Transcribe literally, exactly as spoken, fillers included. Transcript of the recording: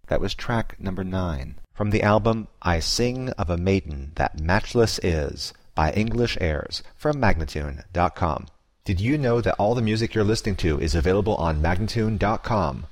That was track number nine from the album I Sing of a Maiden That Matchless Is by English Airs from Magnatune dot com. Did you know that all the music you're listening to is available on Magnatune dot com?